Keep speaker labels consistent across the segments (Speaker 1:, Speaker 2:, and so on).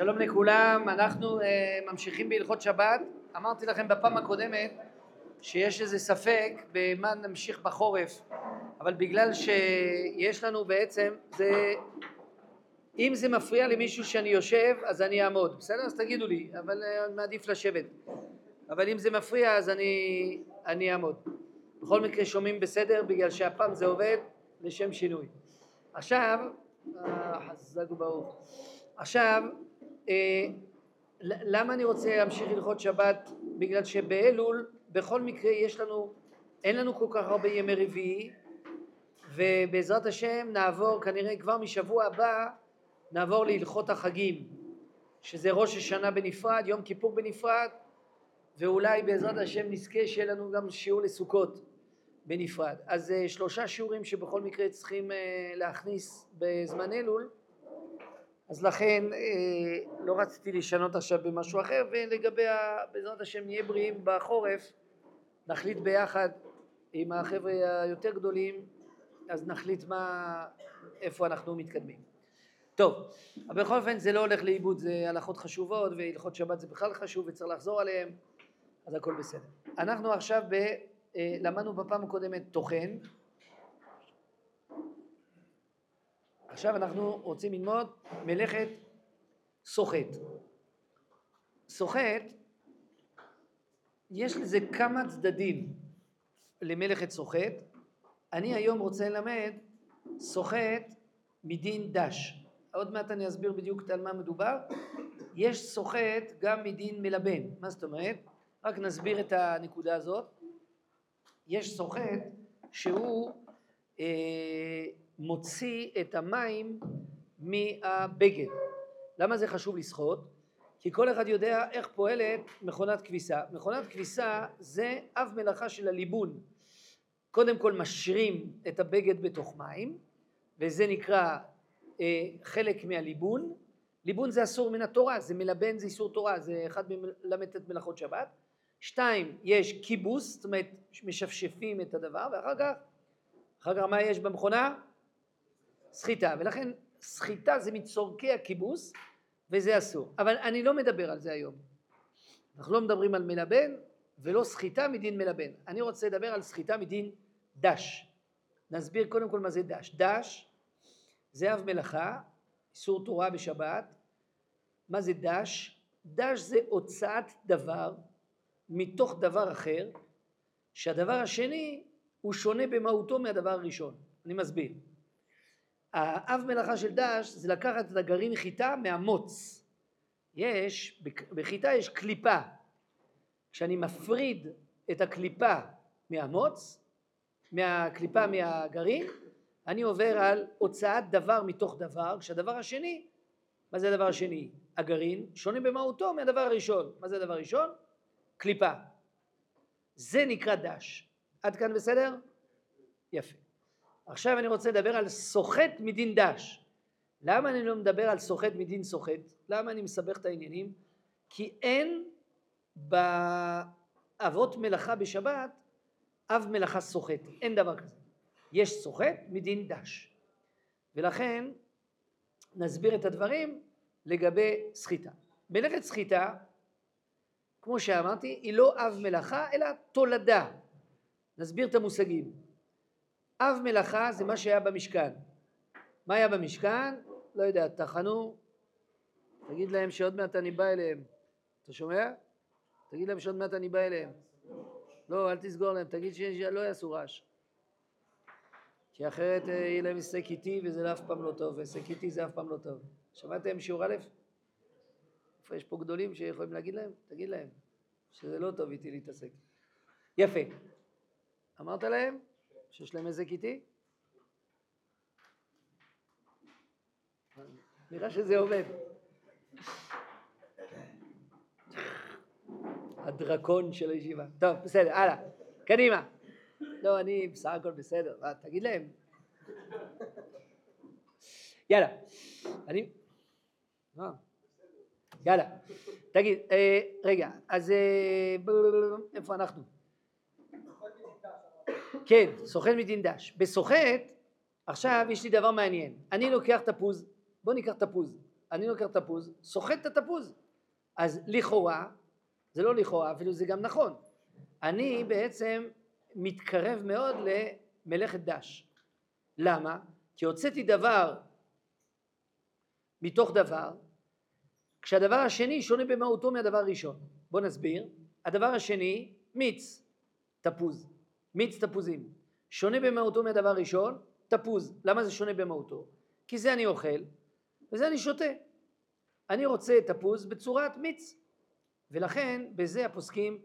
Speaker 1: שלום לכולם, אנחנו ממשיכים בהלכות שבת. אמרתי לכם בפעם הקודמת שיש איזה ספק במה נמשיך בחורף, אבל בגלל שיש לנו בעצם, אם זה מפריע למישהו שאני יושב אז אני אעמוד, בסדר? אז תגידו לי, אבל מעדיף לשבת. אבל אם זה מפריע אז אני אעמוד. בכל מקרה שומעים בסדר, בגלל שהפעם זה עובד לשם שינוי. עכשיו, חזק וברוך. עכשיו, למה אני רוצה להמשיך הלכות שבת? בגלל שבאלול בכל מקרה אין לנו כל כך הרבה ימי רביעי, ובעזרת השם נעבור כנראה כבר משבוע הבא נעבור להלכות החגים, שזה ראש השנה בנפרד, יום כיפור בנפרד, ואולי בעזרת השם נזכה שיהיה לנו גם שיעור לסוכות בנפרד. אז 3 שיעורים שבכל מקרה צריכים להכניס בזמן אלול, אז לכן לא רציתי לשנות עכשיו במשהו אחר, ולגבי בעזרת השם נהיה בריאים בחורף, נחליט ביחד עם החבר'ה היותר גדולים, אז נחליט איפה אנחנו מתקדמים. טוב, אבל בכל אופן זה לא הולך לאיבוד, זה הלכות חשובות, והלכות שבת זה בכלל חשוב וצריך לחזור עליהם, אז הכל בסדר. אנחנו עכשיו למדנו בפעם הקודמת תוכן, עכשיו אנחנו רוצים ללמוד מלאכת סוחט. סוחט, יש לזה כמה צדדים למלאכת סוחט. אני היום רוצה ללמד סוחט מדין דש. עוד מעט אני אסביר בדיוק על מה מדובר. יש סוחט גם מדין מלבן. מה זאת אומרת? רק נסביר את הנקודה הזאת. יש סוחט שהוא מוציא את המים מהבגד. למה זה חשוב לשחות? כי כל אחד יודע איך פועלת מכונת כביסה. מכונת כביסה זה אב מלאכה של הליבון. קודם כל משרים את הבגד בתוך מים, וזה נקרא חלק מהליבון. ליבון זה אסור מן התורה, זה מלבן, זה איסור תורה, זה אחד מלמד את מלאכות שבת. 2, יש כיבוס, זאת אומרת משפשפים את הדבר, ואחר כך מה יש במכונה? סחיטה, ולכן סחיטה זה מצורכי הכיבוס, וזה אסור. אבל אני לא מדבר על זה היום. אנחנו לא מדברים על מלבן, ולא סחיטה מדין מלבן. אני רוצה לדבר על סחיטה מדין דש. נסביר קודם כל מה זה דש. דש זה אב מלאכה, איסור תורה בשבת. מה זה דש? דש זה הוצאת דבר מתוך דבר אחר, שהדבר השני הוא שונה במהותו מהדבר הראשון. אני מסביר. האב מלאכה של דש זה לקחת את הגרעין חיטה מהמוץ. בחיטה יש קליפה. כשאני מפריד את הקליפה מהמוץ, מהקליפה מהגרעין, אני עובר על הוצאת דבר מתוך דבר, כשהדבר השני, מה זה הדבר השני? הגרעין, שונה במהותו מהדבר הראשון. מה זה הדבר הראשון? קליפה. זה נקרא דש. עד כאן בסדר? יפה. עכשיו אני רוצה לדבר על סוחט מדין דש. למה אני לא מדבר על סוחט מדין סוחט? למה אני מסבך את העניינים? כי אין באבות מלאכה בשבת אב מלאכה סוחט. אין דבר כזה. יש סוחט מדין דש. ולכן נסביר את הדברים לגבי סחיטה. מלאכת סחיטה, כמו שאמרתי, היא לא אב מלאכה אלא תולדה. נסביר את המושגים. אב מלאכה זה מה שהיה במשכן. מה היה במשכן? לא יודע, תחנו, תגיד להם שעוד מעט אני בא אליהם. אתה שומע? תגיד להם שעוד מעט אני בא אליהם. לא, אל תסגור להם, תגיד שלא יעשו רעש. כי אחרת יהיה להם היסק איתי וזה אף פעם לא טוב, היסק איתי זה אף פעם לא טוב. שמעתם שיעור א'? איפה יש פה גדולים שיכולים להגיד להם? תגיד להם שזה לא טוב איתי להתעסק. יפה. אמרת להם שיש להם היסק איתי? נראה שזה עובד. הדרקון של הישיבה. טוב, בסדר, הלאה. קדימה. לא, אני בסך הכל בסדר. תגיד להם. יאללה. יאללה. תגיד, רגע, אז איפה אנחנו? כן, סוחט מדין דש. בסוחט, עכשיו יש לי דבר מעניין. אני לוקח תפוז. בוא ניקח תפוז. אני לוקח תפוז, סוחט את התפוז. אז לכאורה, זה לא לכאורה, אפילו זה גם נכון. אני בעצם מתקרב מאוד למלאכת דש. למה? כי הוצאתי דבר מתוך דבר, כשהדבר השני שונה במהותו מהדבר הראשון. בוא נסביר. הדבר השני, מיץ, תפוז, מיץ תפוזים. שונה במהותו מהדבר הראשון, תפוז. למה זה שונה במהותו? כי זה אני אוכל וזה אני שותה. אני רוצה תפוז בצורת מיץ. ולכן בזה הפוסקים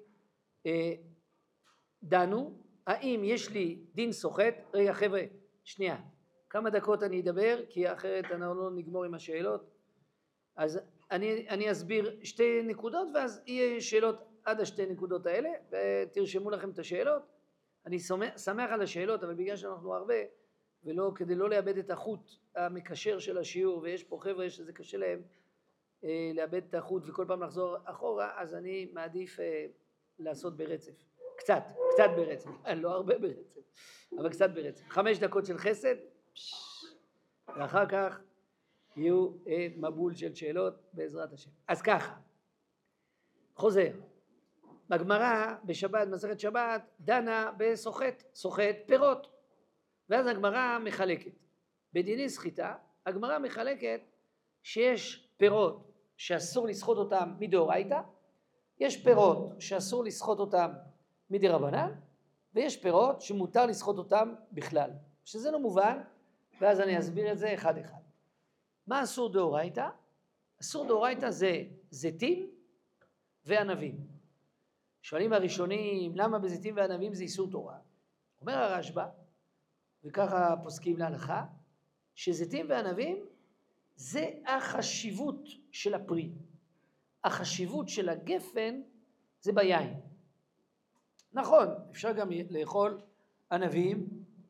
Speaker 1: דנו, האם יש לי דין סוחט? רגע חבר'ה, שנייה, כמה דקות אני אדבר, כי אחרת אנחנו לא נגמור עם השאלות. אז אני אסביר שתי נקודות, ואז יהיה שאלות עד השתי נקודות האלה, ותרשמו לכם את השאלות. אני שמח על השאלות, אבל בגלל שאנחנו הרבה, ולא, כדי לא לאבד את החוט המקשר של השיעור, ויש פה חבר'ה שזה קשה להם לאבד את החוט וכל פעם לחזור אחורה, אז אני מעדיף לעשות ברצף. קצת ברצף, לא הרבה ברצף, אבל קצת ברצף. 5 דקות של חסד, ואחר כך יהיו מבול של שאלות בעזרת השם. אז ככה, חוזר. בגמרא בשבת, מסכת שבת, דנה בסוחט פירות. ואז הגמרא מחלקת. בדיני סחיטה, הגמרא מחלקת שיש פירות שאסור לסחוט אותם מדאורייתא, יש פירות שאסור לסחוט אותם מדרבנן, ויש פירות שמותר לסחוט אותם בכלל. שזה לא מובן, ואז אני אסביר את זה אחד אחד. מה אסור דאורייתא? אסור דאורייתא זה זיתים וענבים. שואלים הראשונים, למה בזיתים וענבים זה איסור תורה? אומר הרשב"א, וככה פוסקים להלכה, שזיתים וענבים זה החשיבות של הפרי. החשיבות של הגפן זה ביין. נכון, אפשר גם לאכול ענבים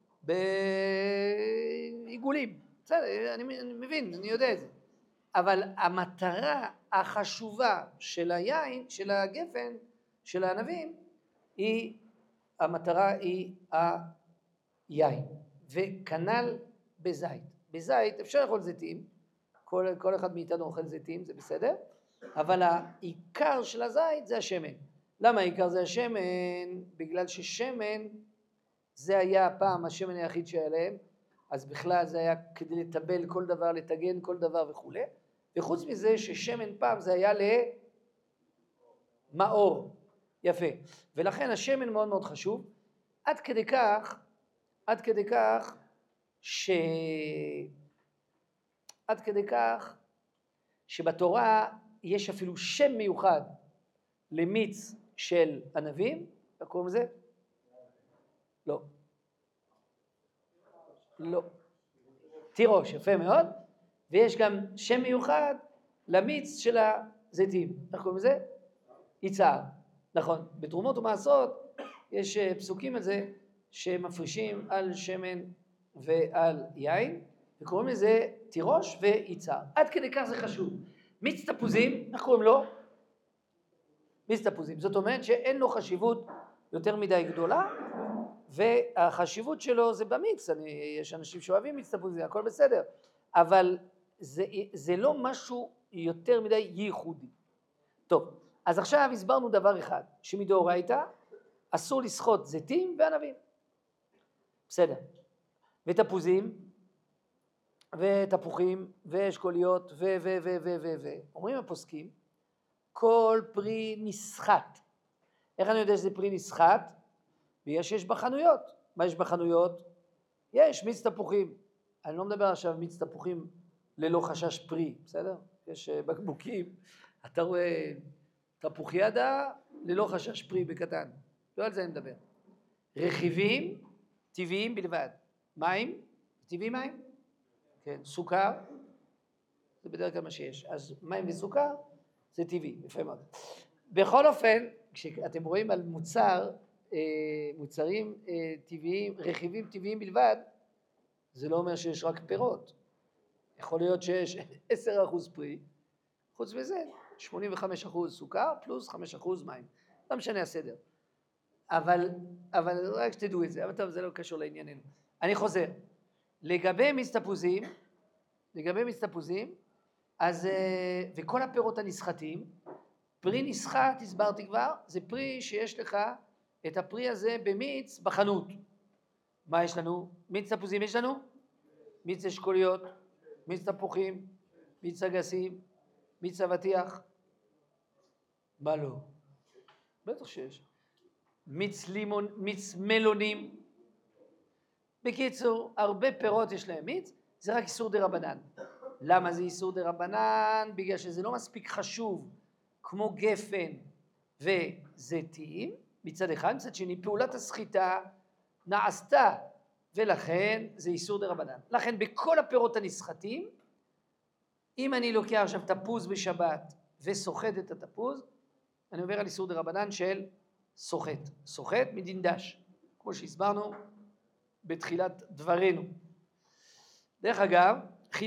Speaker 1: בעיגולים. בסדר, אני מבין, אני יודע את זה. אבל המטרה החשובה של היין, של הגפן, של הענבים, המטרה היא היין. וכנ"ל בזית. בזית אפשר לאכול זיתים, כל אחד מאיתנו אוכל זיתים, זה בסדר, אבל העיקר של הזית זה השמן. למה העיקר זה השמן? בגלל ששמן זה היה פעם השמן היחיד שהיה להם, אז בכלל זה היה כדי לטבל כל דבר, לטגן כל דבר וכו'. וחוץ מזה ששמן פעם זה היה למאור. יפה. ולכן השמן מאוד מאוד חשוב, עד כדי כך שבתורה יש אפילו שם מיוחד למיץ של ענבים. איך קוראים לזה? לא. תירוש, יפה מאוד. ויש גם שם מיוחד למיץ של הזיתים. איך קוראים לזה? יצהר. נכון. בתרומות ומעשרות יש פסוקים על זה שמפרישים על שמן ועל יין, וקוראים לזה תירוש ויצהר. עד כדי כך זה חשוב. מיץ תפוזים, איך קוראים לו? מיץ תפוזים. זאת אומרת שאין לו חשיבות יותר מדי גדולה, והחשיבות שלו זה במיץ. יש אנשים שאוהבים מיץ תפוזים, הכל בסדר. אבל זה לא משהו יותר מדי ייחודי. טוב, אז עכשיו הסברנו דבר אחד, שמדאורייתא אסור לסחוט זיתים וענבים. בסדר. ותפוזים, ותפוחים, ואשכוליות, אומרים הפוסקים, כל פרי נסחט. איך אני יודע שזה פרי נסחט? בגלל שיש בחנויות. מה יש בחנויות? יש מיץ תפוחים. אני לא מדבר עכשיו מיץ תפוחים ללא חשש פרי, בסדר? יש בקבוקים, אתה רואה תפוחיידה ללא חשש פרי בקטן. לא על זה אני מדבר. רכיבים טבעיים בלבד. מים, טבעי מים? כן, סוכר, זה בדרך כלל מה שיש. אז מים וסוכר זה טבעי, יפה מאוד. בכל אופן, כשאתם רואים על מוצרים טבעיים, רכיבים טבעיים בלבד, זה לא אומר שיש רק פירות. יכול להיות שיש 10% פרי, חוץ מזה 85% סוכר פלוס 5% מים. לא משנה הסדר. אבל רק שתדעו את זה, אבל טוב, זה לא קשור לענייננו. אני חוזר. לגבי מיץ תפוזים, אז, וכל הפירות הנסחטים, פרי נסחט, הסברתי כבר, זה פרי שיש לך את הפרי הזה במיץ בחנות. מה יש לנו? מיץ תפוזים יש לנו? מיץ אשכוליות, מיץ תפוחים, מיץ אגסים, מיץ אבטיח. מה לא? בטח שיש. מיץ לימון, מיץ מלונים. בקיצור, הרבה פירות יש להם מיץ, זה רק איסור דרבנן. למה זה איסור דרבנן? בגלל שזה לא מספיק חשוב כמו גפן וזיתים, מצד אחד, מצד שני, פעולת הסחיטה נעשתה, ולכן זה איסור דרבנן. לכן בכל הפירות הנסחטים, אם אני לוקח עכשיו תפוז בשבת וסוחט את התפוז, אני עובר על איסור דרבנן של סוחט. סוחט מדין דש, כמו שהסברנו בתחילת דברנו. דרך אגב,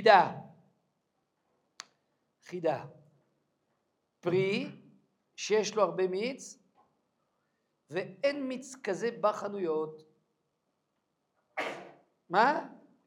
Speaker 1: חידה. פרי שיש לו הרבה מיץ, ואין מיץ כזה בחנויות. מה?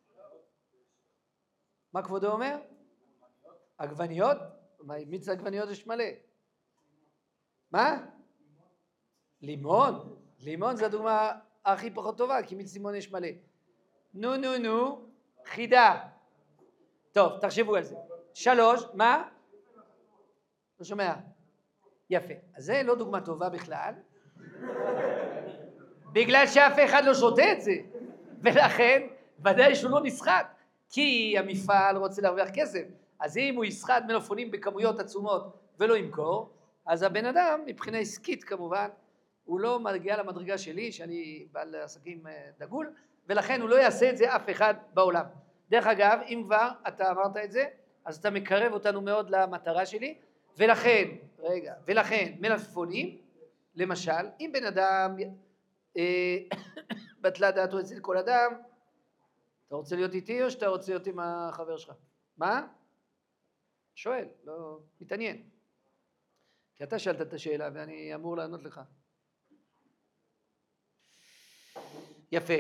Speaker 1: מה כבודו אומר? עגבניות? מיץ עגבניות יש מלא. מה? לימון? לימון זה הדוגמה הכי פחות טובה, כי מיץ לימון יש מלא. נו, חידה. טוב, תחשבו על זה. 3, מה? לא שומע. יפה. אז זה לא דוגמה טובה בכלל, בגלל שאף אחד לא שותה את זה, ולכן ודאי שהוא לא נסחט, כי המפעל רוצה להרוויח כסף. אז אם הוא יסחט מלפפונים בכמויות עצומות ולא ימכור, אז הבן אדם, מבחינה עסקית כמובן, הוא לא מגיע למדרגה שלי, שאני בעל עסקים דגול, ולכן הוא לא יעשה את זה אף אחד בעולם. דרך אגב, אם כבר אתה אמרת את זה, אז אתה מקרב אותנו מאוד למטרה שלי, ולכן מלפפונים, למשל, אם בן אדם בטלה דעתו אצל כל אדם, אתה רוצה להיות איתי או שאתה רוצה להיות עם החבר שלך? מה? שואל, לא מתעניין. כי אתה שאלת את השאלה ואני אמור לענות לך. יפה.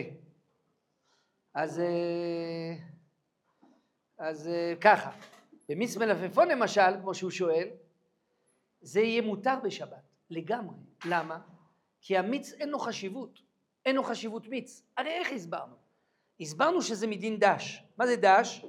Speaker 1: אז ככה, במיץ מלפפון למשל, כמו שהוא שואל, זה יהיה מותר בשבת, לגמרי. למה? כי המיץ אין לו חשיבות מיץ. הרי איך הסברנו? הסברנו שזה מדין דש. מה זה דש?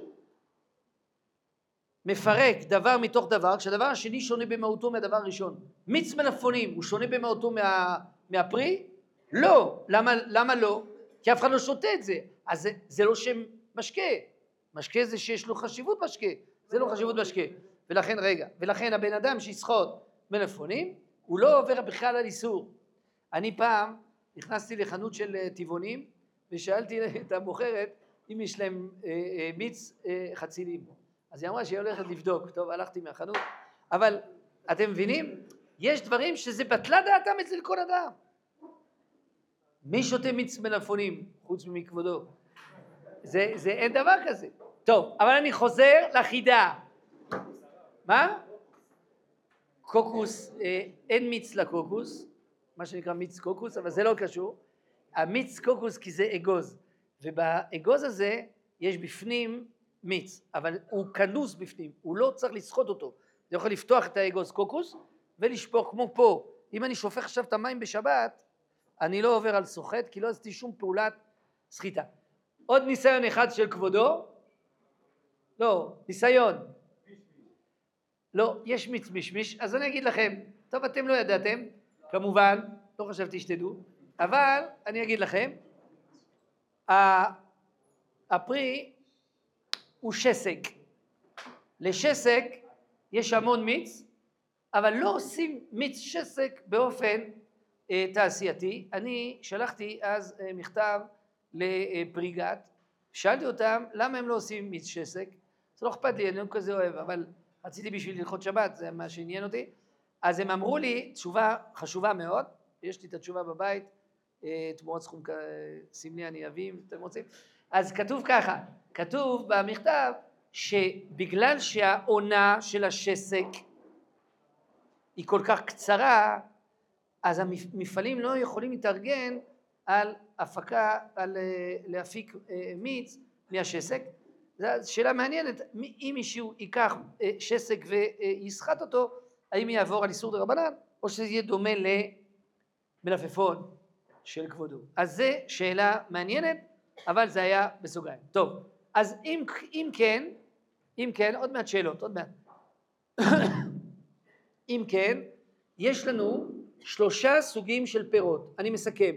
Speaker 1: מפרק דבר מתוך דבר, כשהדבר השני שונה במהותו מהדבר הראשון. מיץ מלפפונים הוא שונה במהותו מהפרי? לא. למה לא? כי אף אחד לא שותה את זה. אז זה לא שם משקה. משקה זה שיש לו חשיבות משקה. זה לא חשיבות משקה. ולכן הבן אדם שיסחוט מלפפונים, הוא לא עובר בכלל על איסור. אני פעם נכנסתי לחנות של טבעונים, ושאלתי את המוכרת אם יש להם מיץ חצילים. אז היא אמרה שהיא הולכת לבדוק. טוב, הלכתי מהחנות. אבל אתם מבינים? יש דברים שזה בטלה דעתם אצל כל אדם. מי שותה מיץ מלפפונים חוץ מכבודו? זה אין דבר כזה. טוב, אבל אני חוזר לחידה. מה? קוקוס, אין מיץ לקוקוס, מה שנקרא מיץ קוקוס, אבל זה לא קשור. המיץ קוקוס כי זה אגוז, ובאגוז הזה יש בפנים מיץ, אבל הוא כנוס בפנים, הוא לא צריך לסחוט אותו. זה יכול לפתוח את האגוז קוקוס ולשפוך כמו פה. אם אני שופך עכשיו את המים בשבת, אני לא עובר על סוחט, כי לא עשיתי שום פעולת סחיטה. עוד ניסיון אחד של כבודו? לא, ניסיון. לא, יש מיץ מישמיש, אז אני אגיד לכם, טוב, אתם לא ידעתם, כמובן, לא חשבתי שתדעו, אבל אני אגיד לכם, הפרי הוא שסק. לשסק יש המון מיץ, אבל לא עושים מיץ שסק באופן תעשייתי. אני שלחתי אז מכתב לפריגת, שאלתי אותם למה הם לא עושים מיץ שסק, זה לא אכפת לי, אני לא כזה אוהב, אבל רציתי בשביל הלכות שבת, זה מה שעניין אותי. אז הם אמרו לי תשובה חשובה מאוד, יש לי את התשובה בבית, תמורת סכום סמלי אני אביא אם אתם רוצים. אז כתוב ככה, כתוב במכתב שבגלל שהעונה של השסק היא כל כך קצרה, אז המפעלים לא יכולים להתארגן על הפקה, על להפיק מיץ מהשסק, זו שאלה מעניינת, אם מישהו ייקח שסק ויסחט אותו, האם יעבור על איסור דרבנן, או שזה יהיה דומה למלפפון של כבודו. אז זו שאלה מעניינת, אבל זה היה בסוגריים. טוב, אז אם כן, עוד מעט שאלות, עוד מעט. אם כן, יש לנו 3 סוגים של פירות. אני מסכם.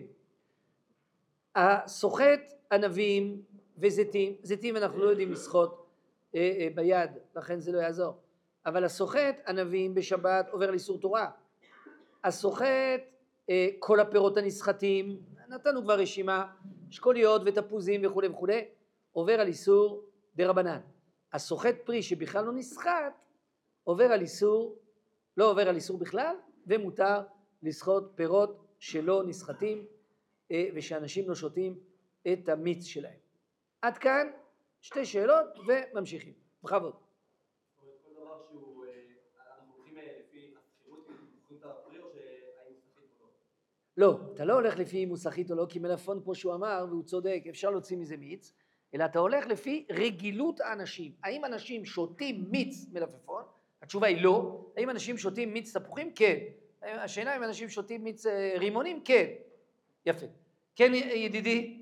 Speaker 1: הסוחט ענבים וזיתים, זיתים אנחנו לא יודעים לשחוט ביד, לכן זה לא יעזור. אבל הסוחט ענבים בשבת עובר על איסור תורה. הסוחט כל הפירות הנסחטים, נתנו כבר רשימה, אשכוליות ותפוזים וכו' וכו', עובר על איסור דרבנן. הסוחט פרי שבכלל לא נסחט, עובר על איסור, לא עובר על איסור בכלל, ומותר לסחוט פירות שלא נסחטים, ושאנשים לא שותים את המיץ שלהם. עד כאן 2 שאלות וממשיכים. בכבוד.
Speaker 2: כל דבר שהוא, אנחנו הולכים לפי הסחירות, מוכרים את הפרי או שהאם מוסכית או לא?
Speaker 1: לא, אתה לא הולך לפי מוסכית או לא, כי מלפפון כמו שהוא אמר, והוא צודק, אפשר להוציא מזה מיץ, אלא אתה הולך לפי רגילות האנשים. האם אנשים שותים מיץ מלפפון? התשובה היא לא. האם אנשים שותים מיץ תפוחים? כן. השאלה אם אנשים שותים מיץ רימונים? כן. יפה. כן ידידי?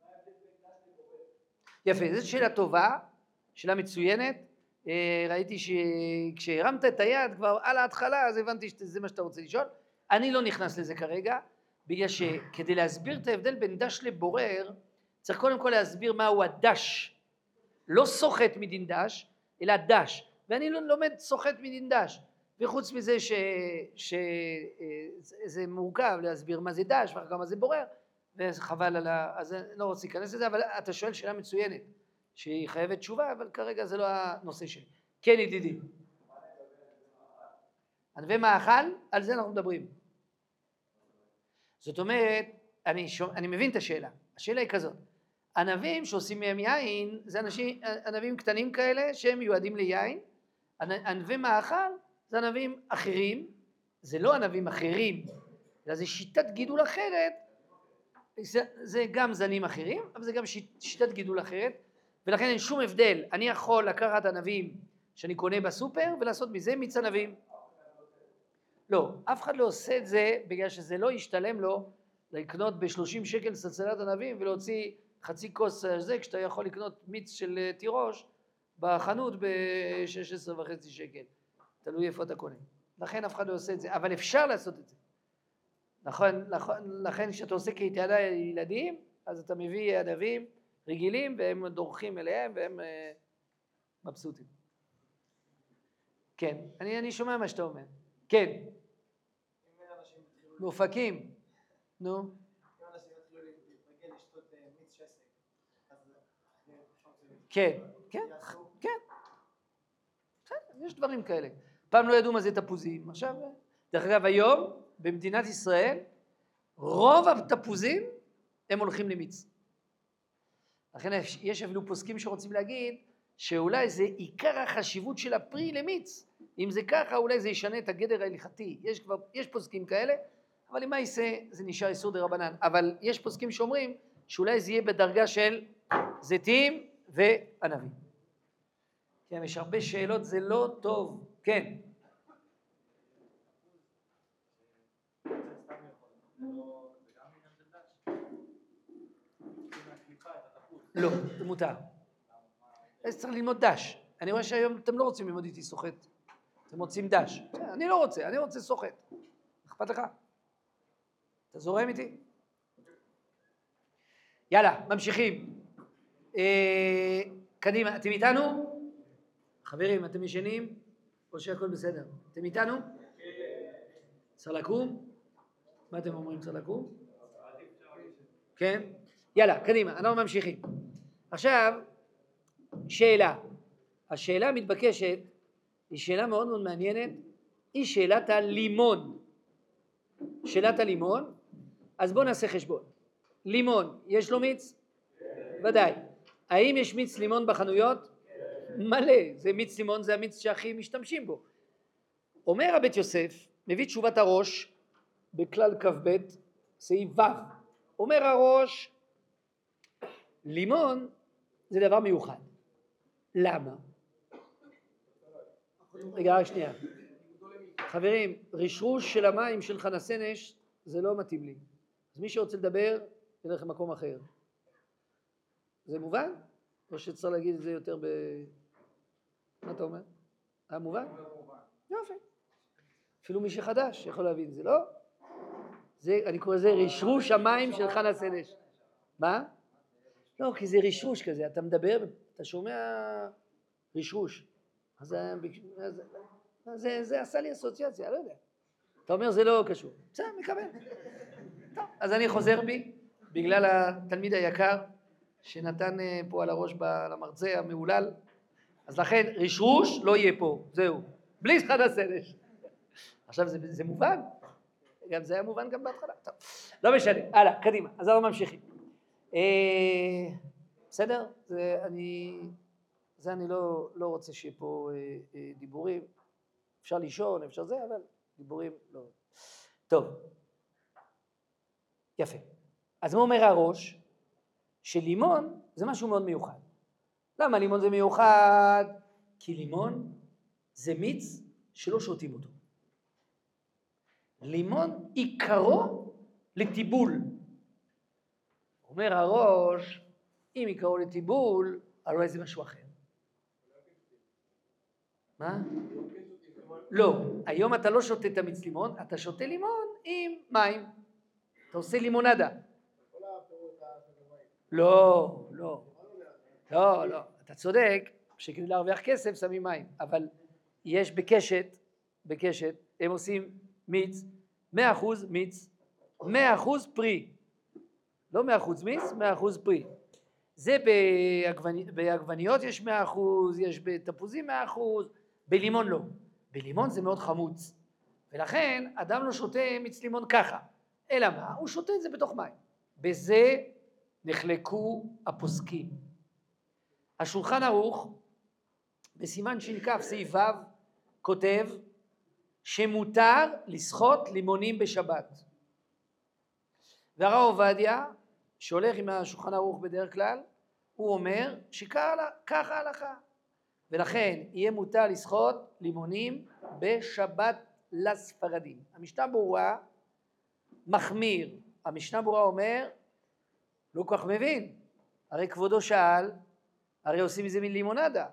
Speaker 1: יפה, זו שאלה טובה, שאלה מצוינת. ראיתי שכשהרמת את היד כבר על ההתחלה, אז הבנתי שזה מה שאתה רוצה לשאול. אני לא נכנס לזה כרגע, בגלל שכדי להסביר את ההבדל בין דש לבורר, צריך קודם כל להסביר מהו הדש. לא סוחט מדין דש, אלא דש. ואני לא לומד סוחט מדין דש. וחוץ מזה שזה מורכב להסביר מה זה דש ואחר כך מה זה בורר, וחבל על אז אני לא רוצה להיכנס לזה, אבל אתה שואל שאלה מצוינת, שהיא חייבת תשובה, אבל כרגע זה לא הנושא שלי. כן ידידי. ענבי מאכל, על זה אנחנו מדברים. זאת אומרת, אני מבין את השאלה. השאלה היא כזאת. ענבים שעושים מהם יין, זה ענבים קטנים כאלה שהם מיועדים ליין. ענבי מאכל זה ענבים אחרים, זה לא ענבים אחרים, אלא זה שיטת גידול אחרת, זה גם זנים אחרים, אבל זה גם שיטת גידול אחרת, ולכן אין שום הבדל. אני יכול לקחת ענבים שאני קונה בסופר ולעשות מזה מיץ ענבים. לא, אף אחד לא עושה את זה בגלל שזה לא ישתלם לו לקנות ב-30 שקל סלסלת ענבים ולהוציא חצי כוס זה, כשאתה יכול לקנות מיץ של תירוש בחנות ב-16.5 שקל. תלוי איפה אתה קונה. לכן אף אחד לא עושה את זה, אבל אפשר לעשות את זה. לכן כשאתה עושה קייטנה לילדים, אז אתה מביא ענבים רגילים והם דורכים אליהם והם מבסוטים. כן, אני שומע מה שאתה אומר. כן. מאופקים. נו.
Speaker 2: אם אנשים יתחילו להתרגל לשתות מיץ שסק, אז
Speaker 1: כן, כן, כן. יש דברים כאלה. פעם לא ידעו מה זה תפוזים, עכשיו, דרך אגב, היום במדינת ישראל, רוב התפוזים הם הולכים למיץ. לכן יש אפילו פוסקים שרוצים להגיד שאולי זה עיקר החשיבות של הפרי למיץ. אם זה ככה, אולי זה ישנה את הגדר ההלכתי. יש פוסקים כאלה, אבל אם יעשה, זה נשאר איסור דרבנן. אבל יש פוסקים שאומרים שאולי זה יהיה בדרגה של זיתים וענבים. כן, יש הרבה שאלות, זה לא טוב. כן. לא, זה מותר. אז צריך ללמוד דש. אני רואה שהיום אתם לא רוצים ללמוד איתי סוחט. אתם רוצים דש. אני לא רוצה, אני רוצה סוחט. אכפת לך? אתה זורם איתי? יאללה, ממשיכים. קדימה, אתם איתנו? חברים, אתם ישנים? או שהכל בסדר? אתם איתנו? צריך לקום? מה אתם אומרים, צריך לקום? כן? יאללה, קדימה, אנחנו ממשיכים. עכשיו, שאלה. השאלה המתבקשת היא שאלה מאוד מאוד מעניינת, היא שאלת הלימון. שאלת הלימון, אז בואו נעשה חשבון. לימון, יש לו מיץ? ודאי. האם יש מיץ לימון בחנויות? מלא, זה מיץ לימון, זה המיץ שהכי משתמשים בו. אומר הבית יוסף, מביא תשובת הראש, בכלל כ"ב, סעיף ו', אומר הראש, לימון זה דבר מיוחד. למה? רגע, רק שנייה. חברים, רשרוש של המים של חנה סנש זה לא מתאים לי. אז מי שרוצה לדבר, ילך למקום אחר. זה מובן? או שצריך להגיד את זה יותר ב... מה אתה אומר? היה מובן? יופי. אפילו מי שחדש יכול להבין את זה, לא? זה, אני קורא לזה רשרוש המים של חנה סנש. מה? לא, כי זה רשרוש כזה, אתה מדבר, אתה שומע רשרוש. אז זה עשה לי אסוציאציה, לא יודע. אתה אומר זה לא קשור. בסדר, מקבל. טוב, אז אני חוזר בי, בגלל התלמיד היקר, שנתן פה על הראש למרצה המעולל. אז לכן רשרוש לא יהיה פה, זהו. בלי חנה סנש. עכשיו זה מובן? גם זה היה מובן גם בהתחלה. טוב, לא משנה. הלאה, קדימה. אז אנחנו ממשיכים. בסדר? זה אני לא רוצה שיהיה פה דיבורים. אפשר לישון, אפשר זה, אבל דיבורים לא. טוב. יפה. אז מה אומר הראש? שלימון זה משהו מאוד מיוחד. למה לימון זה מיוחד? כי לימון זה מיץ שלא שותים אותו. לימון עיקרו לטיבול. אומר הראש, אם עיקרו לטיבול, הרי זה משהו אחר. מה? לא, היום אתה לא שותה את המיץ לימון, אתה שותה לימון עם מים. אתה עושה לימונדה. לא, לא. לא, לא. אתה צודק שכדי להרוויח כסף שמים מים, אבל יש בקשת, הם עושים מיץ, 100% מיץ, 100% פרי. לא 100% מיץ, 100% פרי. זה בעגבניות יש 100%, יש בתפוזים 100%, בלימון לא. בלימון זה מאוד חמוץ, ולכן אדם לא שותה מיץ לימון ככה, אלא מה? הוא שותה את זה בתוך מים. בזה נחלקו הפוסקים. השולחן ערוך, בסימן ש"כ סעיף ו', כותב שמותר לשחות לימונים בשבת. והרב עובדיה, שהולך עם השולחן ערוך בדרך כלל, הוא אומר שככה ההלכה. ולכן יהיה מותר לשחות לימונים בשבת לספרדים. המשנה ברורה מחמיר. המשנה ברורה אומר, לא כל כך מבין, הרי כבודו שאל, הרי עושים מזה לימונדה.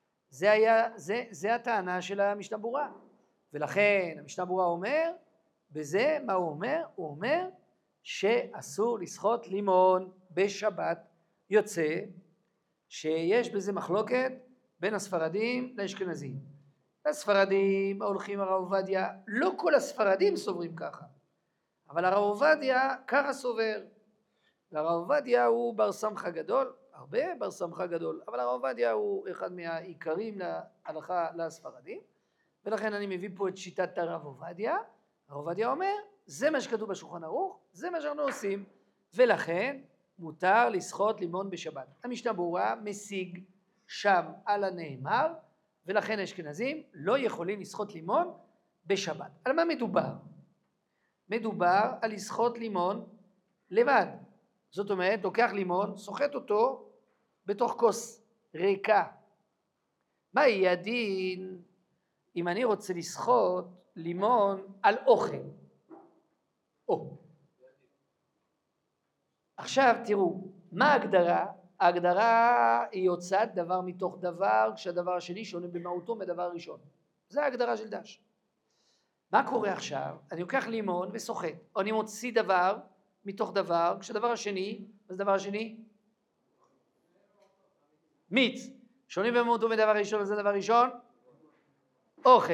Speaker 1: זה הטענה של המשנה ברורה. ולכן המשנה ברורה אומר, בזה מה הוא אומר? הוא אומר שאסור לשחות לימון בשבת. יוצא שיש בזה מחלוקת בין הספרדים לאשכנזים. הספרדים הולכים הרב עובדיה, לא כל הספרדים סוברים ככה, אבל הרב עובדיה ככה סובר. והרב עובדיה הוא בר סמכה גדול, הרבה בר סמכה גדול, אבל הרב עובדיה הוא אחד מהעיקרים להלכה לספרדים, ולכן אני מביא פה את שיטת הרב עובדיה. הרב עובדיה אומר, זה מה שכתוב בשולחן ערוך, זה מה שאנחנו עושים, ולכן מותר לשחות לימון בשבת. המשנה ברורה משיג שם על הנאמר, ולכן האשכנזים לא יכולים לשחות לימון בשבת. על מה מדובר? מדובר על לשחות לימון לבד. זאת אומרת, לוקח לימון, שוחט אותו בתוך כוס ריקה. מה יהיה הדין אם אני רוצה לשחות לימון על אוכל? עכשיו תראו, מה ההגדרה? ההגדרה היא הוצאת דבר מתוך דבר, כשהדבר השני שונה במהותו מהדבר הראשון. זה ההגדרה של דש. מה קורה עכשיו? אני לוקח לימון ושוחט, או אני מוציא דבר מתוך דבר, כשהדבר השני, מה זה דבר השני? מיץ. שונה במהותו מהדבר הראשון, וזה דבר ראשון? אוכל.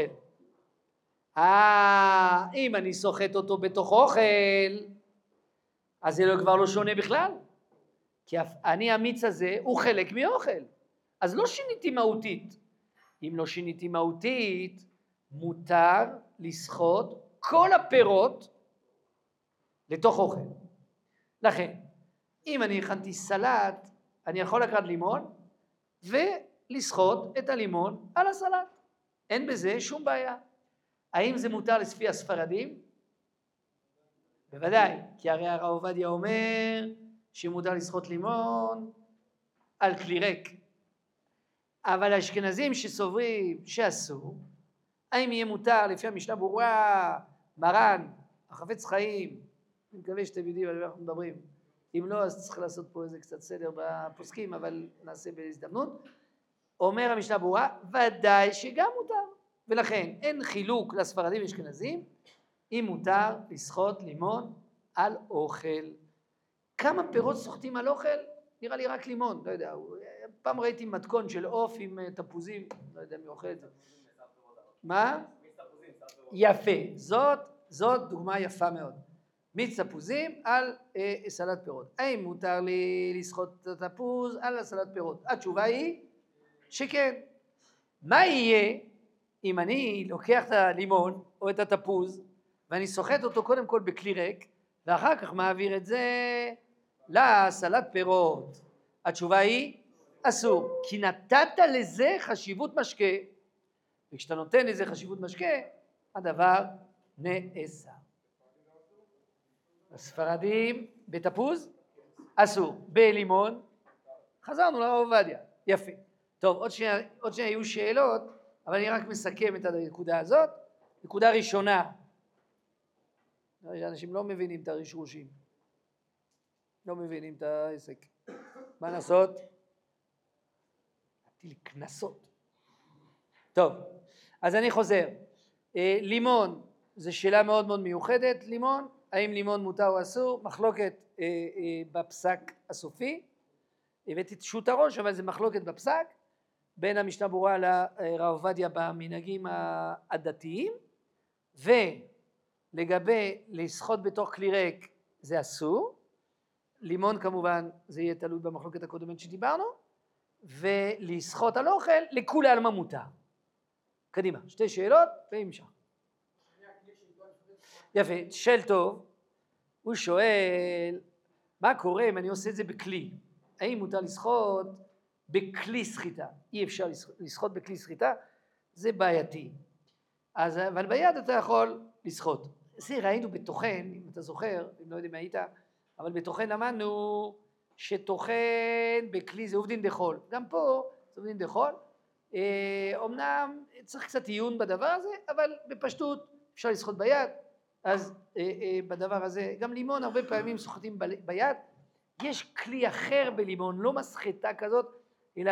Speaker 1: אם אני סוחט אותו בתוך אוכל, אז זה כבר לא שונה בכלל. כי אני המיץ הזה הוא חלק מאוכל. אז לא שיניתי מהותית. אם לא שיניתי מהותית, מותר לשחוט כל הפירות לתוך אוכל. לכן, אם אני הכנתי סלט, אני יכול לקחת לימון ולשחוט את הלימון על הסלט. אין בזה שום בעיה. האם זה מותר לפי הספרדים? בוודאי, כי הרי הרב עובדיה אומר שמותר לשחוט לימון על כלי ריק. אבל האשכנזים שסוברים שאסור, האם יהיה מותר לפי המשנה ברורה, מרן, החפץ חיים, אני מקווה שאתם יודעים על מה אנחנו מדברים, אם לא אז צריך לעשות פה איזה קצת סדר בפוסקים, אבל נעשה בהזדמנות. אומר המשנה ברורה, ודאי שגם מותר, ולכן אין חילוק לספרדים ואשכנזים, אם מותר לסחוט לימון על אוכל. כמה פירות סוחטים על אוכל? נראה לי רק לימון, לא יודע, פעם ראיתי מתכון של עוף עם תפוזים, לא יודע מי אוכל את זה. מה? יפה, זאת דוגמה יפה מאוד. מיץ תפוזים על סלט פירות. האם מותר לי לסחוט את התפוז על הסלט פירות? התשובה היא שכן. מה יהיה אם אני לוקח את הלימון או את התפוז ואני סוחט אותו קודם כל בכלי ריק ואחר כך מעביר את זה לסלט פירות? התשובה היא אסור, כי נתת לזה חשיבות משקה, וכשאתה נותן לזה חשיבות משקה הדבר נאסר. הספרדים בתפוז אסור, בלימון חזרנו לרב עובדיה. יפה. טוב, עוד שנייה היו שאלות, אבל אני רק מסכם את הנקודה הזאת. נקודה ראשונה, אנשים לא מבינים את הרשרושים, לא מבינים את העסק. מה לעשות? נתתי לי כנסות. טוב, אז אני חוזר. לימון, זו שאלה מאוד מאוד מיוחדת, לימון, האם לימון מותר או אסור? מחלוקת בפסק הסופי, הבאתי את שו"ת הראש, אבל זה מחלוקת בפסק, בין המשנה ברורה לרב עובדיה במנהגים הדתיים, ולגבי לסחוט בתוך כלי ריק זה אסור, לימון כמובן זה יהיה תלוי במחלוקת הקודמת שדיברנו, ולסחוט על אוכל לכולי עלמא מותר. קדימה, שתי שאלות והמשך. יפה, שאל טוב, הוא שואל מה קורה אם אני עושה את זה בכלי? האם מותר לסחוט בכלי סחיטה? אי אפשר לסחוט בכלי סחיטה, זה בעייתי. אבל ביד אתה יכול לסחוט. זה ראינו בתוכן, אם אתה זוכר, אם לא יודע מה היית, אבל בתוכן למדנו שתוכן בכלי זה עובדין דחול. גם פה זה עובדין דחול. אמנם צריך קצת עיון בדבר הזה, אבל בפשטות אפשר לסחוט ביד. אז בדבר הזה, גם לימון הרבה פעמים סוחטים ביד. יש כלי אחר בלימון, לא מסחטה כזאת, אלא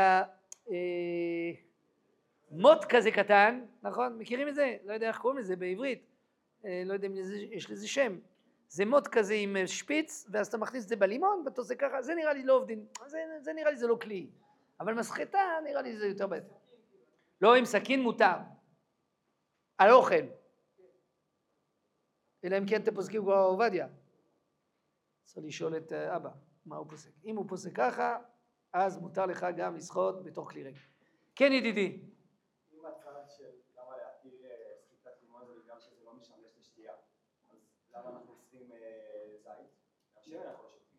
Speaker 1: מוט כזה קטן, נכון? מכירים את זה? לא יודע איך קוראים לזה בעברית, לא יודע אם יש לזה שם. זה מוט כזה עם שפיץ, ואז אתה מכניס את זה בלימון, ואתה עושה ככה, זה נראה לי לא עובדין, זה נראה לי זה לא כלי. אבל מסחטה נראה לי זה יותר בעצם. לא, עם סכין מותר. על אוכל. אלא אם כן אתם פוסקים כבר הרב עובדיה. צריך לשאול את אבא מה הוא פוסק. אם הוא פוסק ככה, אז מותר לך גם לסחוט בתוך כלי ריק. כן ידידי.
Speaker 2: אם הצד של למה להתיר סחיטת לימון זה בגלל שזה לא משמש לשתייה, אז למה אנחנו עושים זית? השמן יכול לשתים.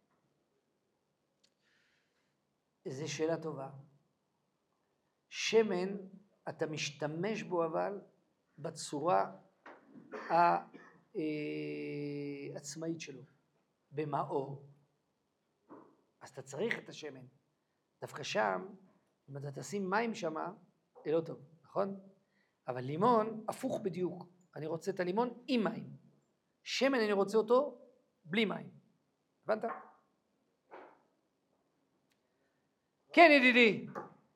Speaker 1: זו שאלה טובה. שמן, אתה משתמש בו אבל בצורה העצמאית שלו, במאור. אז אתה צריך את השמן. דווקא שם, אם אתה תשים מים שמה, זה לא טוב, נכון? אבל לימון, הפוך בדיוק. אני רוצה את הלימון עם מים. שמן אני רוצה אותו בלי מים. הבנת? כן ידידי.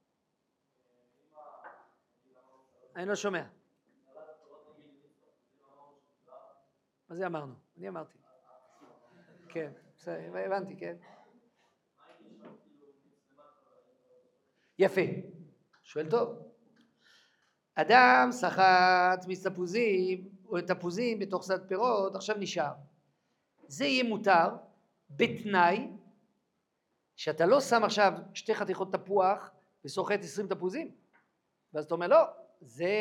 Speaker 1: אני לא שומע. מה זה אמרנו? אני אמרתי. כן, הבנתי, כן. יפה, שואל טוב. אדם סחט מיץ תפוזים או תפוזים בתוך סלט פירות, עכשיו נשאר. זה יהיה מותר בתנאי שאתה לא שם עכשיו 2 חתיכות תפוח וסוחט 20 תפוזים. ואז אתה אומר לא, זה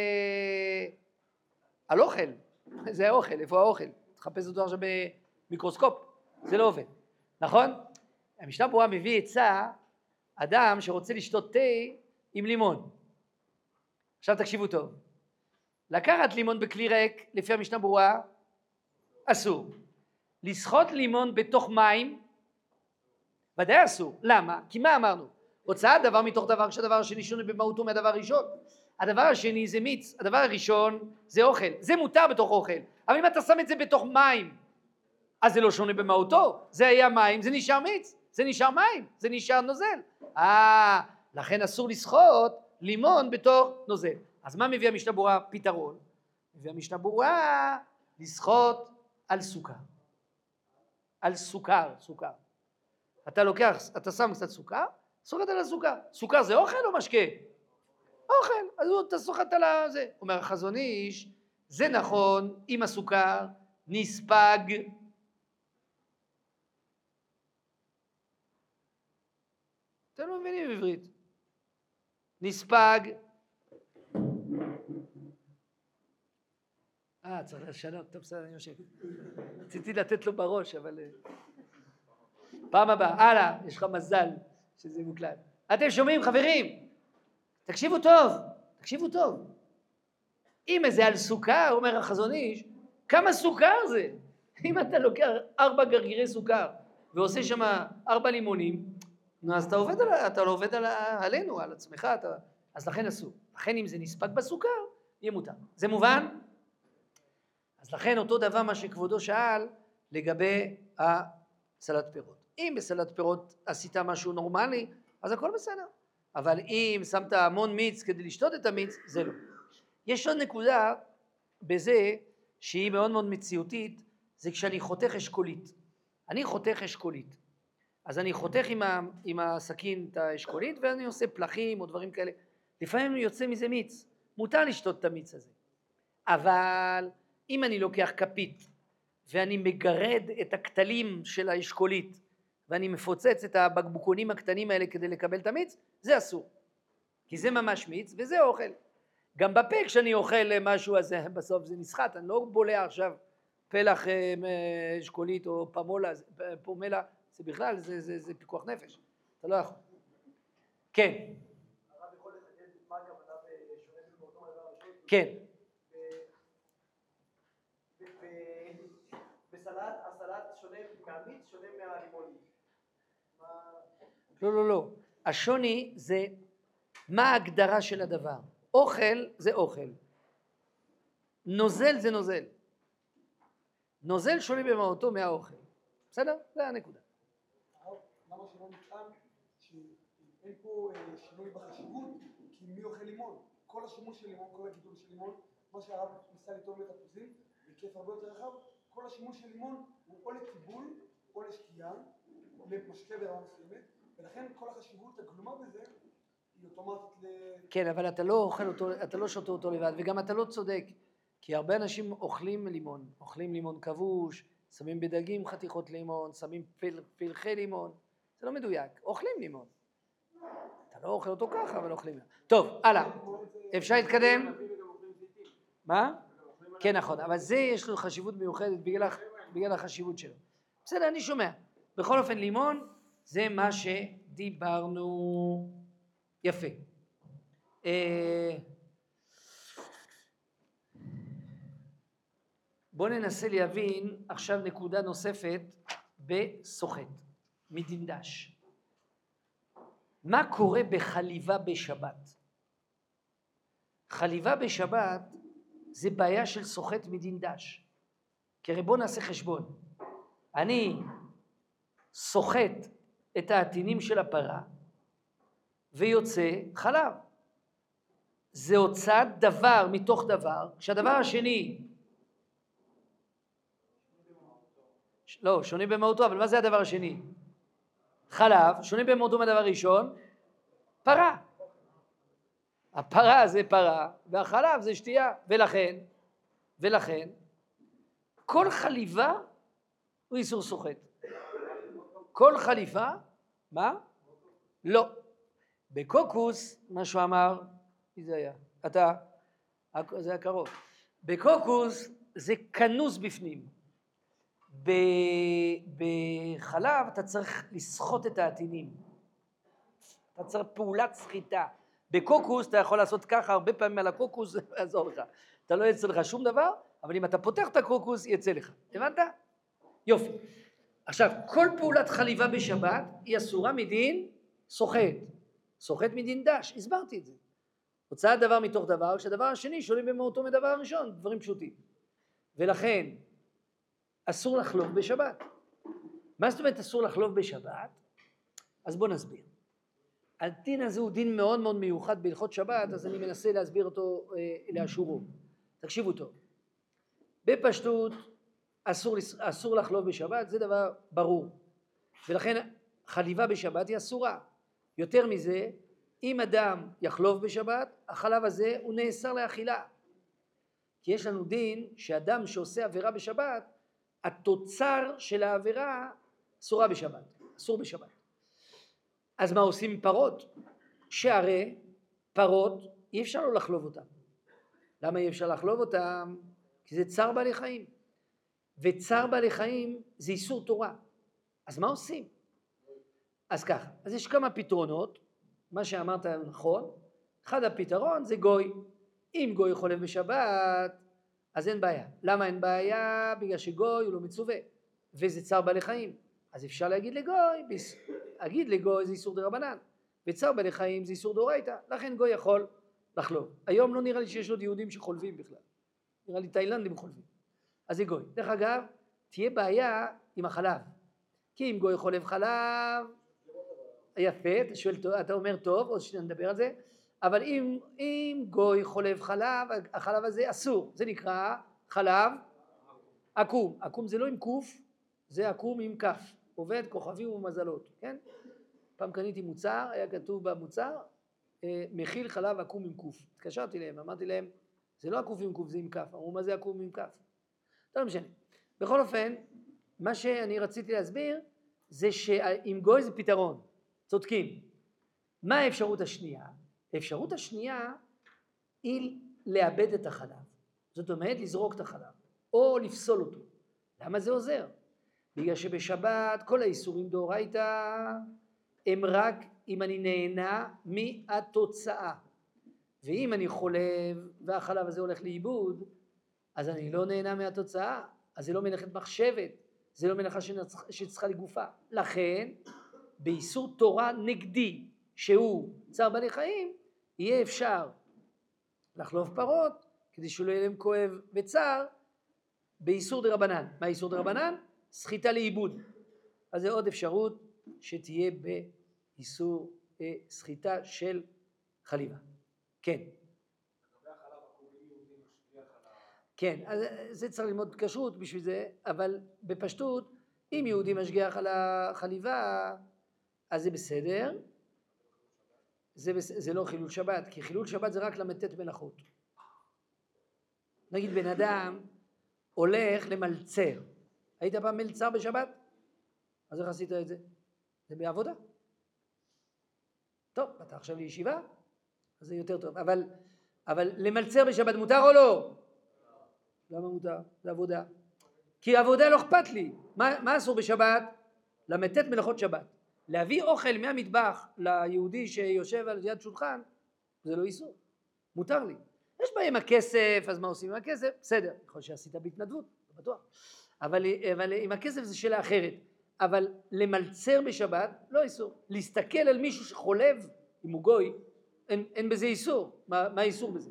Speaker 1: על אוכל, זה האוכל, איפה האוכל? תחפש אותו עכשיו במיקרוסקופ, זה לא עובד, נכון? המשנה ברורה מביא עצה, אדם שרוצה לשתות תה עם לימון. עכשיו תקשיבו טוב, לקחת לימון בכלי ריק לפי המשנה ברורה אסור, לסחוט לימון בתוך מים ודאי אסור. למה? כי מה אמרנו? הוצאת דבר מתוך דבר כשהדבר השני שונה במהותו מהדבר הראשון. הדבר השני זה מיץ, הדבר הראשון זה אוכל, זה מותר בתוך אוכל, אבל אם אתה שם את זה בתוך מים, אז זה לא שונה במהותו, זה היה מים, זה נשאר מיץ, זה נשאר מים, זה נשאר נוזל. לכן אסור לסחוט לימון בתור נוזל. אז מה מביא המשנה ברורה? פתרון. מביא המשנה ברורה לסחוט על סוכר. על סוכר. אתה לוקח, אתה שם קצת סוכר, סוחט על הסוכר. סוכר זה אוכל או משקה? אוכל. אז אתה סוחט על זה. אומר החזון איש, זה נכון אם הסוכר נספג. אתם לא מבינים בעברית. נספג. צריך לשנות, טוב בסדר, אני יושב. רציתי לתת לו בראש, אבל... פעם הבאה, הלאה, יש לך מזל שזה מוקלט. אתם שומעים, חברים? תקשיבו טוב. אם זה על סוכר, אומר החזון איש, כמה סוכר זה? אם אתה לוקח 4 גרגירי סוכר, ועושה שם 4 לימונים, אז אתה לא עובד עלינו, על עצמך, אז לכן אסור. לכן אם זה נספק בסוכר, יהיה מותר. זה מובן? אז לכן אותו דבר מה שכבודו שאל לגבי הסלט פירות. אם בסלט פירות עשית משהו נורמלי, אז הכל בסדר. אבל אם שמת המון מיץ כדי לשתות את המיץ, זה לא. יש עוד נקודה בזה שהיא מאוד מאוד מציאותית, זה כשאני חותך אשכולית. אני חותך אשכולית. אז אני חותך עם הסכין את האשכולית ואני עושה פלחים או דברים כאלה. לפעמים יוצא מזה מיץ. מותר לשתות את המיץ הזה. אבל אם אני לוקח כפית ואני מגרד את הכתלים של האשכולית ואני מפוצץ את הבקבוקונים הקטנים האלה כדי לקבל את המיץ, זה אסור. כי זה ממש מיץ וזה אוכל. גם בפה כשאני אוכל משהו אז בסוף זה נסחט, אני לא בולע עכשיו פלח אשכולית או פומלה, זה בכלל, זה פיקוח נפש, אתה לא יכול. כן.
Speaker 2: הרב יכול לחדד מה הכוונה בשונה באותו הדבר הראשון?
Speaker 1: כן.
Speaker 2: בסלט, הסלט שונה מהמיץ, שונה מהלימון.
Speaker 1: לא. השוני זה מה ההגדרה של הדבר. אוכל זה אוכל. נוזל זה נוזל. נוזל שונה במהותו מהאוכל. בסדר? זה הנקודה.
Speaker 3: למה שלא נטען שאין פה שינוי בחשיבות, כי מי אוכל לימון? כל השימוש של לימון, כל הגידול של לימון, מה שהרב ניסה לטעון לתפוזים, בהיקף הרבה יותר רחב, כל השימוש של לימון הוא או לטיבול או לשתייה, למשקה ברמה מסוימת, ולכן כל החשיבות הגלומה בזה היא אוטומטית
Speaker 1: כן, אבל אתה לא אוכל אותו, אתה לא שותה אותו לבד, וגם אתה לא צודק, כי הרבה אנשים אוכלים לימון כבוש, שמים בדגים חתיכות לימון, שמים פלחי לימון, זה לא מדויק, אוכלים לימון. אתה לא אוכל אותו ככה, אבל אוכלים. טוב, הלאה. אפשר להתקדם? מה? כן, נכון, אבל זה יש לו חשיבות מיוחדת בגלל החשיבות שלו. בסדר, אני שומע. בכל אופן, לימון זה מה שדיברנו. יפה. בואו ננסה להבין עכשיו נקודה נוספת בסוחט, מדינדש. מה קורה בחליבה בשבת? חליבה בשבת זה בעיה של סוחט מדינדש. כי הרי בואו נעשה חשבון. אני סוחט את העטינים של הפרה ויוצא חלב. זה הוצאת דבר מתוך דבר, כשהדבר השני לא, שונה במהותו, אבל מה זה הדבר השני? חלב, שונה במהותו מהדבר הראשון, פרה. הפרה זה פרה, והחלב זה שתייה, ולכן, כל חליבה הוא איסור סוחט. כל חליבה, מה? לא. בקוקוס, מה שהוא אמר, מי זה היה? זה היה קרוב. בקוקוס זה כנוס בפנים. בחלב אתה צריך לסחוט את העטינים. אתה צריך פעולת סחיטה. בקוקוס אתה יכול לעשות ככה, הרבה פעמים על הקוקוס זה יעזור לך. אתה לא יצא לך שום דבר, אבל אם אתה פותח את הקוקוס יצא לך. הבנת? יופי. עכשיו, כל פעולת חליבה בשבת היא אסורה מדין סוחט. סוחט מדין דש, הסברתי את זה. הוצאת דבר מתוך דבר, כשהדבר השני שונה במהותו מדבר הראשון, דברים פשוטים. ולכן, אסור לחלוב בשבת. מה זאת אומרת אסור לחלוב בשבת? אז בוא נסביר. הדין הזה הוא דין מאוד מאוד מיוחד בהלכות שבת, אז אני מנסה להסביר אותו לאשורו. תקשיבו טוב. בפשטות אסור לחלוב בשבת, זה דבר ברור. ולכן חליבה בשבת היא אסורה. יותר מזה, אם אדם יחלוב בשבת, החלב הזה הוא נאסר לאכילה. כי יש לנו דין שאדם שעושה עבירה בשבת, התוצר של העבירה אסורה בשבת, אסור בשבת. אז מה עושים עם פרות? שהרי פרות אי אפשר לא לחלוב אותם. למה אי אפשר לחלוב אותם? כי זה צער בעלי חיים. וצער בעלי חיים זה איסור תורה. אז מה עושים? אז ככה, אז יש כמה פתרונות, מה שאמרת נכון. אחד הפתרון זה גוי. אם גוי חולב בשבת, אז אין בעיה. למה אין בעיה? בגלל שגוי הוא לא מצווה, וזה צער בעלי חיים. אז אפשר להגיד לגוי זה איסור דרבנן, וצער בעלי חיים זה איסור דאורייתא, לכן גוי יכול לחלוב. היום לא נראה לי שיש עוד יהודים שחולבים בכלל, נראה לי תאילנדים חולבים, אז זה גוי. דרך אגב, תהיה בעיה עם החלב, כי אם גוי חולב חלב, יפה, אתה אומר טוב, עוד שניה נדבר על זה, אבל אם גוי חולב חלב, החלב הזה אסור, זה נקרא חלב עקום. עקום זה לא עם קוף, זה עקום עם כף, עובד כוכבים ומזלות, כן? פעם קניתי מוצר, היה כתוב במוצר, מכיל חלב עקום עם קוף. התקשרתי להם, אמרתי להם, זה לא עקוף עם קוף, זה עם כף. אמרו, מה זה עקום עם כף? לא משנה. בכל אופן, מה שאני רציתי להסביר, זה שעם גוי זה פתרון, צודקים. מה האפשרות השנייה? האפשרות השנייה היא לאבד את החלב. זאת אומרת, לזרוק את החלב, או לפסול אותו. למה זה עוזר? בגלל שבשבת כל האיסורים דאורייתא הם רק אם אני נהנה מהתוצאה. ואם אני חולב והחלב הזה הולך לאיבוד, אז אני לא נהנה מהתוצאה, אז זה לא מלאכת מחשבת, זה לא מלאכה שצריכה לגופה. לכן, באיסור תורה נגדי, שהוא צער בעלי חיים, יהיה אפשר לחלוב פרות, כדי שלא יהיה להם כואב וצער, באיסור דרבנן. מה איסור דרבנן? סחיטה לאיבוד. אז זה עוד אפשרות שתהיה באיסור סחיטה של חליבה. כן. כן, אז זה צריך ללמוד כשרות בשביל זה, אבל בפשטות, אם יהודי משגיח על החליבה, אז זה בסדר. זה לא חילול שבת, כי חילול שבת זה רק למתת מלאכות. נגיד בן אדם הולך למלצר. היית פעם מלצר בשבת? אז איך עשית את זה? זה בעבודה. טוב, אתה עכשיו לישיבה? אז זה יותר טוב. אבל למלצר בשבת מותר או לא? למה מותר? זה עבודה. כי עבודה לא אכפת לי. מה אסור בשבת? למתת מלאכות שבת. להביא אוכל מהמטבח ליהודי שיושב על יד שולחן, זה לא איסור. מותר לי. יש בה עם הכסף, אז מה עושים עם הכסף? בסדר, יכול שעשית בהתנדבות, לא בטוח. אבל עם הכסף זה שאלה אחרת. אבל למלצר בשבת, לא איסור. להסתכל על מישהו שחולב, אם הוא גוי, אין בזה איסור. מה איסור בזה?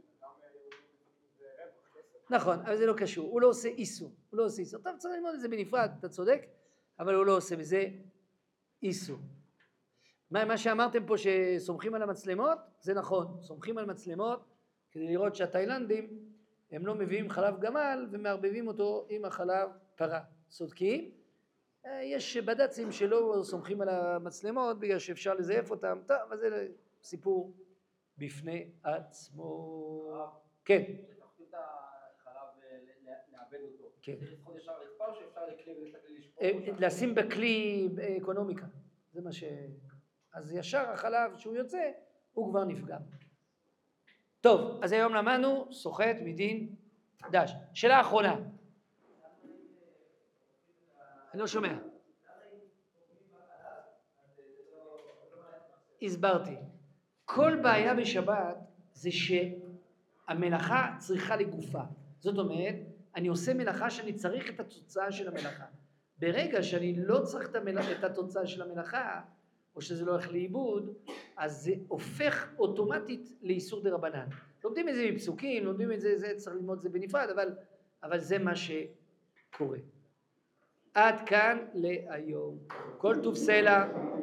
Speaker 1: נכון, אבל זה לא קשור. הוא לא עושה איסור. הוא לא עושה איסור. טוב, צריך ללמוד את זה בנפרד, אתה צודק, אבל הוא לא עושה בזה איסור. מה שאמרתם פה שסומכים על המצלמות, זה נכון. סומכים על מצלמות כדי לראות שהתאילנדים הם לא מביאים חלב גמל ומערבבים אותו עם החלב פרה. צודקים? יש בד"צים שלא סומכים על המצלמות בגלל שאפשר לזייף אותם. טוב, אבל זה סיפור בפני עצמו. כן.
Speaker 4: את החלב לעבד אותו.
Speaker 1: כן.
Speaker 4: צריך לסחוט ישר לרצפה או שאפשר לשפוך?
Speaker 1: לשים בכלי אקונומיקה. זה מה ש... אז ישר החלב שהוא יוצא, הוא כבר נפגע. טוב, אז היום למדנו סוחט מדין דש. שאלה אחרונה. אני לא שומע. הסברתי. כל בעיה בשבת זה שהמלאכה צריכה לגופה. זאת אומרת, אני עושה מלאכה שאני צריך את התוצאה של המלאכה. ברגע שאני לא צריך את התוצאה של המלאכה, או שזה לא הולך לאיבוד, אז זה הופך אוטומטית לאיסור דרבנן. לומדים את זה מפסוקים, לומדים את זה, צריך ללמוד את זה בנפרד, אבל זה מה שקורה. עד כאן להיום. כל טוב סלע.